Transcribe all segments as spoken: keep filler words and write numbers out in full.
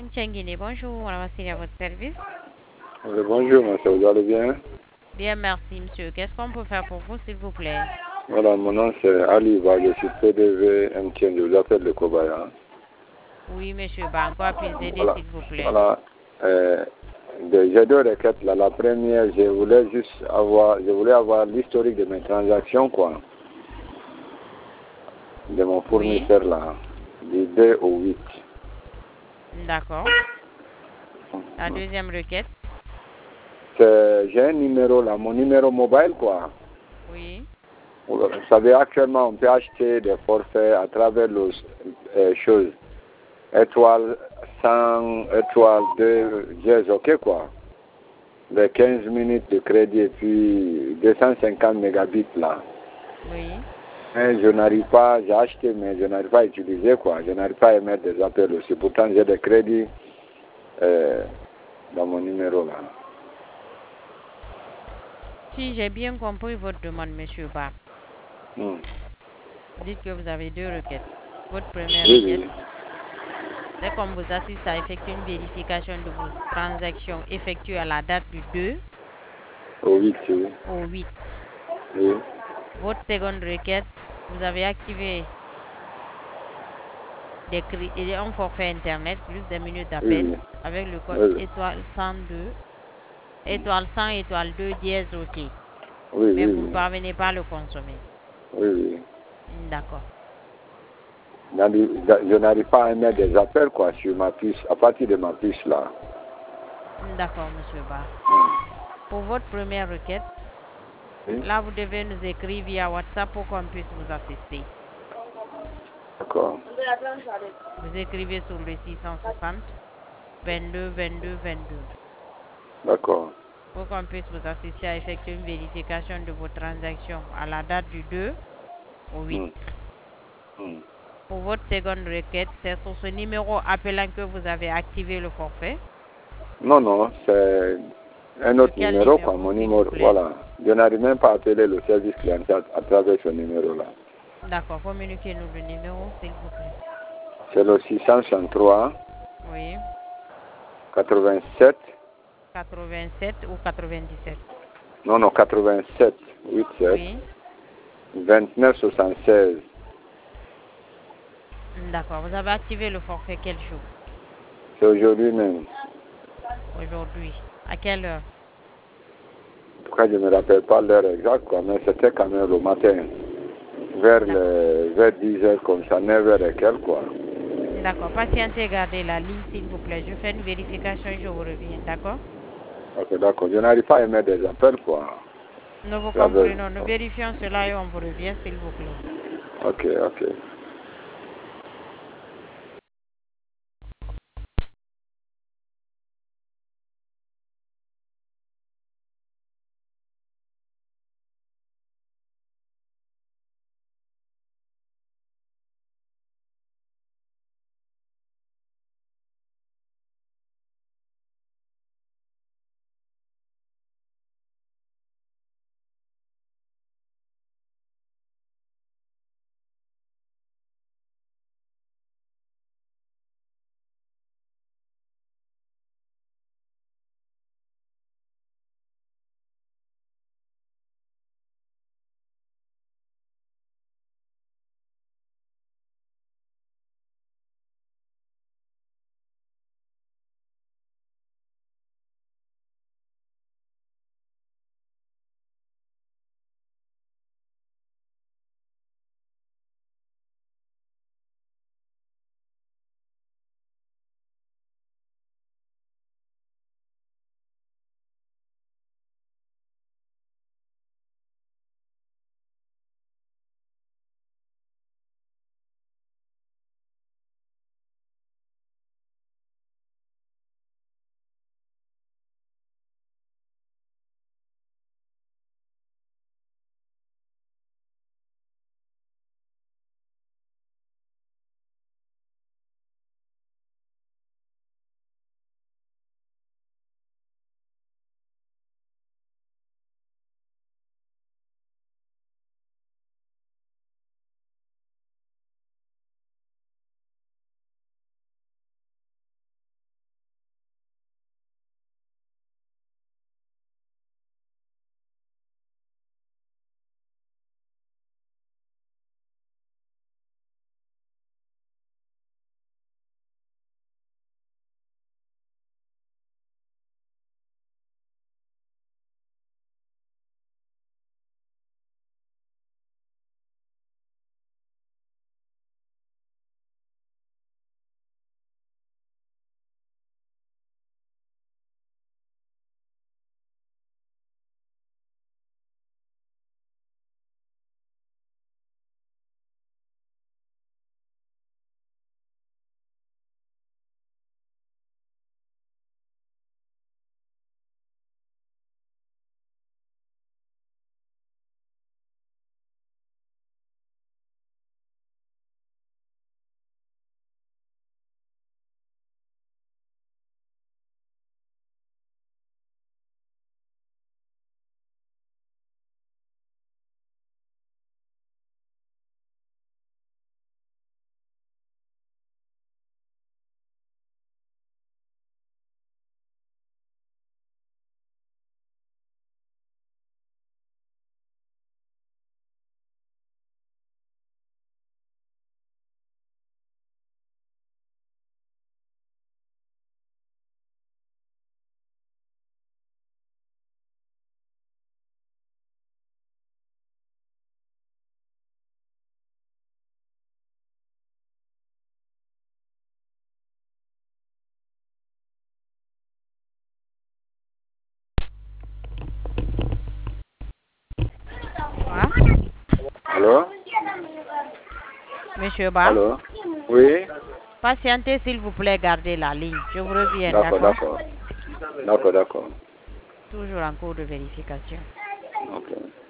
Mtchangine, bonjour, on va à votre service. Oui, bonjour, monsieur, vous allez bien? Bien, merci, monsieur. Qu'est-ce qu'on peut faire pour vous, s'il vous plaît? Voilà, mon nom c'est Ali Ba, je suis P D V M T N, je vous appelle le Kobaya. Oui, monsieur Ba, quoi puis aider, Voilà, s'il vous plaît? voilà. Euh, de- j'ai deux requêtes là. La première, je voulais juste avoir, je voulais avoir l'historique de mes transactions, quoi, de mon Oui, fournisseur là, du deux au huit. d'accord. La deuxième requête? C'est- J'ai un numéro là, mon numéro mobile, quoi. Oui, Vous savez, actuellement, on peut acheter des forfaits à travers les euh, choses. Étoile cent, étoile deux, dièse, ok quoi. Les quinze minutes de crédit et puis deux cent cinquante mégabits là. oui. Mais je n'arrive pas, j'ai acheté, mais je n'arrive pas à utiliser quoi. Je n'arrive pas à émettre des appels aussi. Pourtant, j'ai des crédits euh, dans mon numéro là. Si j'ai bien compris votre demande, monsieur Ba, Hmm. vous dites que vous avez deux requêtes. Votre première Oui, requête, oui. c'est qu'on vous assiste à effectuer une vérification de vos transactions effectuées à la date du deux Au huit, oui. au huit. Oui. Votre seconde requête, vous avez activé des cré- et un forfait internet plus des minutes Oui, d'appel oui. avec le code Oui, oui. étoile cent deux, étoile cent, étoile deux, dièse, ok. Oui, Mais oui, vous ne oui. parvenez pas à le consommer. Oui, oui. Hmm, d'accord. N'arrive- Je n'arrive pas à émettre des appels quoi sur ma puce, à partir de ma puce là. Hmm, d'accord, monsieur Ba. Pour votre première requête, Oui. là, vous devez nous écrire via WhatsApp pour qu'on puisse vous assister. D'accord. Vous écrivez sur le six cent soixante, vingt-deux, vingt-deux, vingt-deux D'accord. pour qu'on puisse vous assister à effectuer une vérification de vos transactions à la date du deux au Hmm. huit. Hmm. Pour votre seconde requête, c'est sur ce numéro appelant que vous avez activé le forfait. Non, non, c'est un autre Lequel numéro, quoi, numéro, mon s'il vous numéro, plaît? voilà. Je n'arrive même pas à appeler le service clientèle à travers ce numéro-là. D'accord, communiquez-nous le numéro, s'il vous plaît. C'est le six cent soixante-trois, Oui, quatre-vingt-sept, quatre-vingt-sept ou quatre-vingt-dix-sept. non, non, quatre-vingt-sept, huit-sept, Oui, vingt-neuf, soixante-seize. d'accord. Vous avez activé le forfait quel jour? C'est aujourd'hui même. Aujourd'hui. À quelle heure? Pourquoi je ne me rappelle pas l'heure exacte, quoi, mais c'était quand même le matin, vers, D'accord. le, vers dix heures comme ça, neuf heures et quelques, quoi. D'accord. Patientez, gardez la ligne, s'il vous plaît. Je fais une vérification et je vous reviens. D'accord? Ok, d'accord. Je n'arrive pas à émettre des appels, quoi. Nous vous J'avais- comprenons. Nous vérifions cela et on vous revient, s'il vous plaît. Ok, ok. Allô? Monsieur Ba? Allô? Oui? Patientez, s'il vous plaît, gardez la ligne. Je vous reviens, D'accord, d'accord? d'accord. D'accord, d'accord. Toujours en cours de vérification. Ok.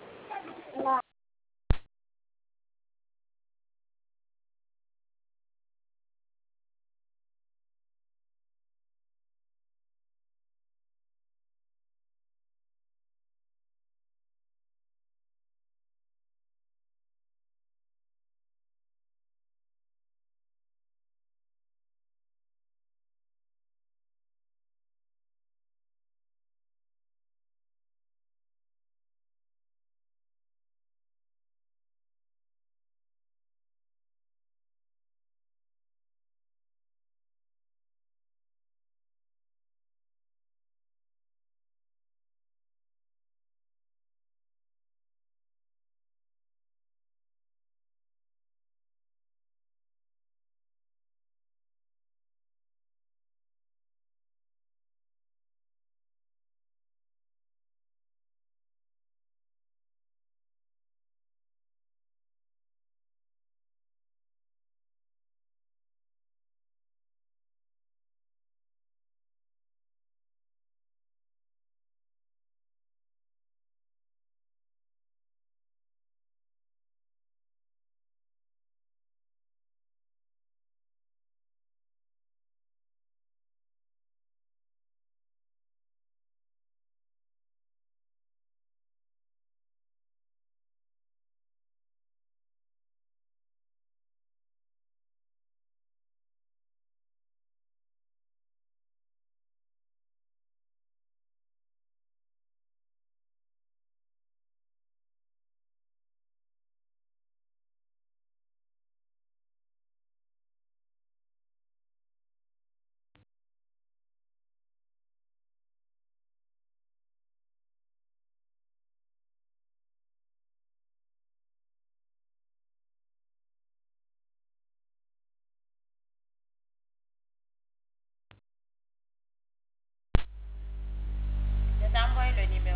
Je t'envoie le numéro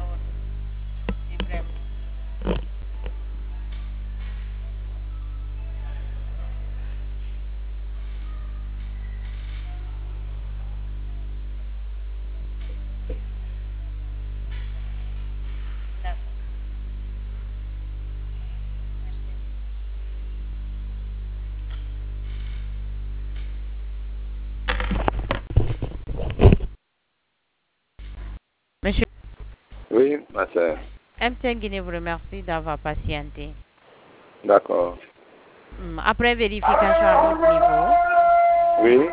Ibrahim. D'accord. Monsieur Oui, ma soeur. M T N Guinée vous remercie d'avoir patienté. D'accord. Hmm, Après vérification à notre niveau, Oui?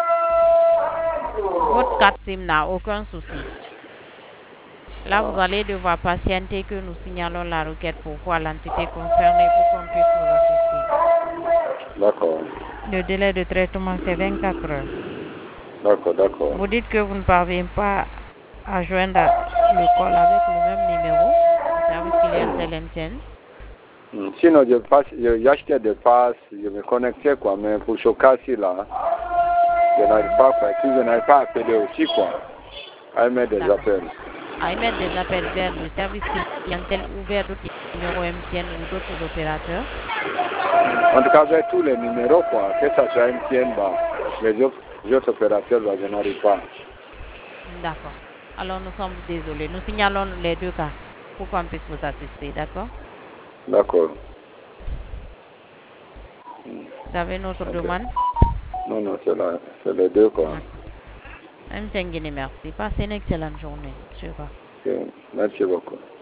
votre carte SIM n'a aucun souci. Là, vous allez devoir patienter que nous signalons la requête pour voir l'entité concernée pour qu'on puisse vous assister. D'accord. Le délai de traitement, c'est vingt-quatre heures. D'accord, d'accord. Vous dites que vous ne parvenez pas à joindre le call avec le même numéro, le service clientèle M T N. Hmm, Sinon, je passe, je- j'achetais des passes, je me connectais, quoi, mais pour ce cas-ci, là, je n'arrive pas, quoi. Si je n'arrive pas à appeler aussi, quoi, à mettre des D'accord. appels. À émettre des appels vers le service clientèle ou vers d'autres numéros M T N ou d'autres opérateurs. En tout cas, avec tous les numéros, quoi, que ça soit M T N, bah, les autres, les autres opérateurs, bah, je n'arrive pas. D'accord. Alors nous sommes désolés. Nous signalons les deux cas pour qu'on puisse vous assister. D'accord? D'accord. Vous avez une autre Ok. demande? Non, non, c'est la- c'est les deux, quoi. D'accord. M T N Guinée, merci. Passez une excellente journée. Je sais pas. Ok. Merci beaucoup.